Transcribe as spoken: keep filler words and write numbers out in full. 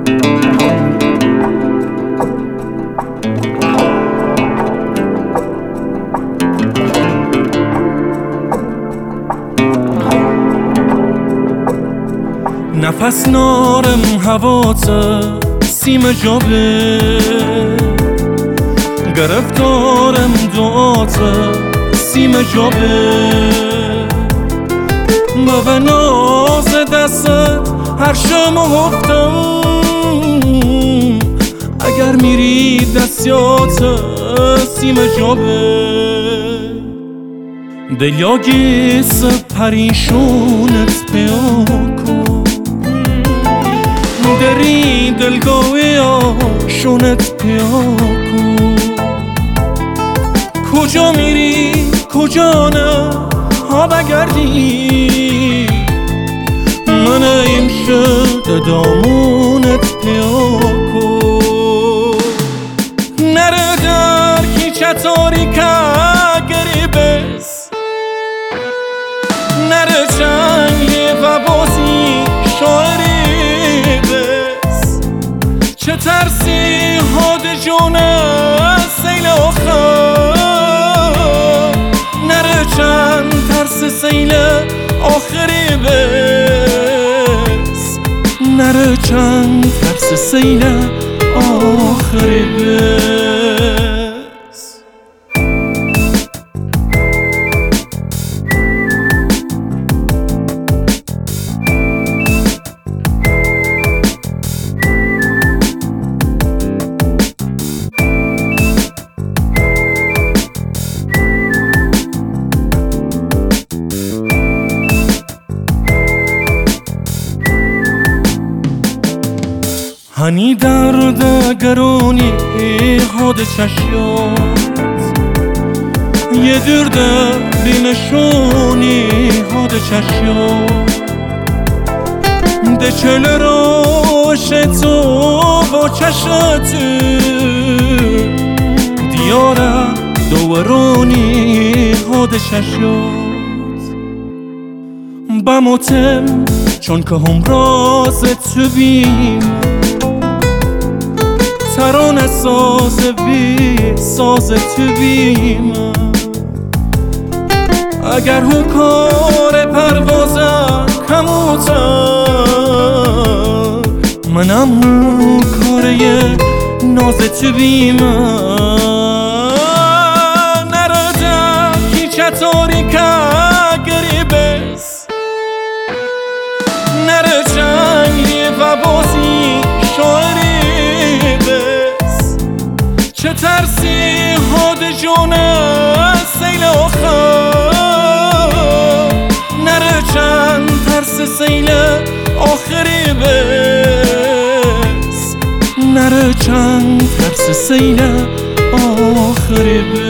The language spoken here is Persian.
نفس نارم هوات سیم جابه گرفتارم دعات سیم جابه و ناز دست هر شم هفتم اگر میری دستیات سیم جابه دلیاگیس پریشونت پیاکو دری دلگاهی آشونت پیاکو کجا میری کجا نه ها بگردی من این شد دامونت پیاکو نره در کی چطوری که گریبس نره چنگی و بازی شاعری بس چه ترسی هاد جون سیل آخر نره چند ترس سیل آخری بس نره چند ترس سیل آخری بس هنی درد گرونی هاد چشیات یه درد بینشونی هاد چشیات ده چل روش تو با چشت دیاره دورونی هاد چشیات بموتم چون که همراز تو بیم ترانه ساز بی ساز تو بیم اگر هو کار پروازم کموتر منم هو کاره ناز تو بیم نرده کی چطوری که گریبس نره چنگی و بازی شاعری چه ترسی هاد جون سیل آخر نره چند ترس سیل آخری بس نره چند ترس سیل آخری بس